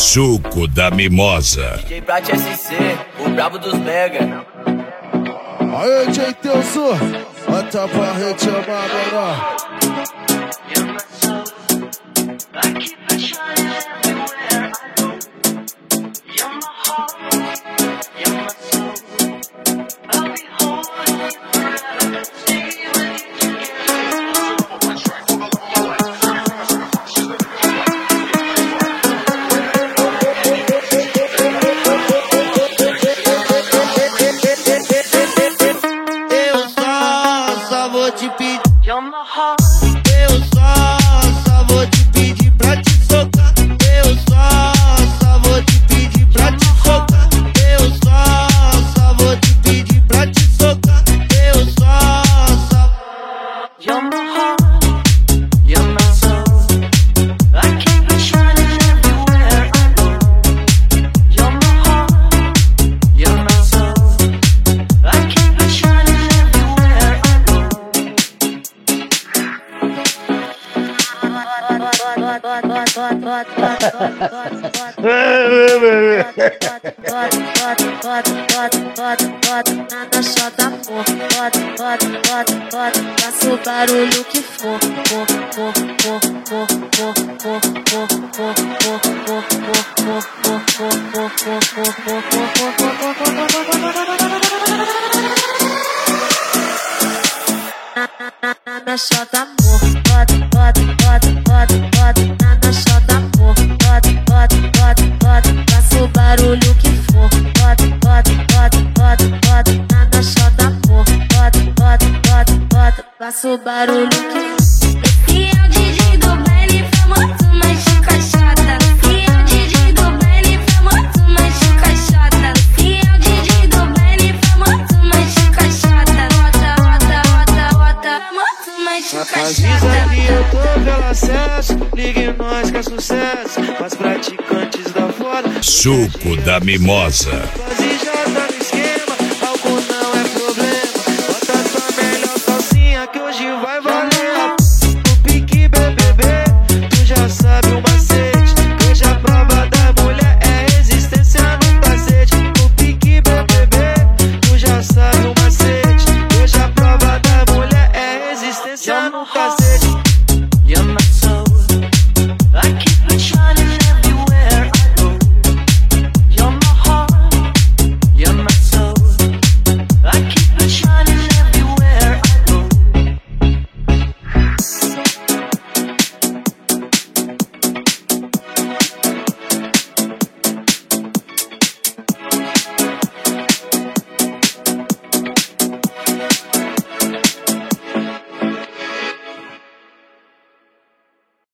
Suco da Mimosa. DJ Prat SC, o brabo dos mega. Aê, DJ Teuso, bota pra gente chamar agora. Te pedir, eu só vou te pedir pra te socar. Eu só vou te pedir pra te socar. Eu só vou te pedir pra te socar. Eu só You're my heart, you're my soul. I keep it shining everywhere I go. You're my heart, you're my soul. I keep it shining everywhere I go. Nada só dá amor. Faça o barulho que for. Nada só dá amor. Nada só dá amor. Faça o barulho que for. Nada só dá amor. Faça o barulho que for. E é o DJ do baile famoso, mais encaixada. E é o DJ do baile famoso, mais encaixada. E é o DJ do baile famoso, mais encaixada. Rota, famoso, mais Avisa encaixada. que eu tô pelo acesso. Ligue nós que é sucesso. Mas praticantes da foda. Suco da Mimosa. Quase já tá no esquema. Álcool não é problema. Bota tua melhor calcinha que hoje vai valer. No pique BBB, tu já sabe o macete. Hoje a prova da mulher é resistência no cacete. No pique BBB, tu já sabe o macete. Hoje a prova da mulher é resistência no cacete.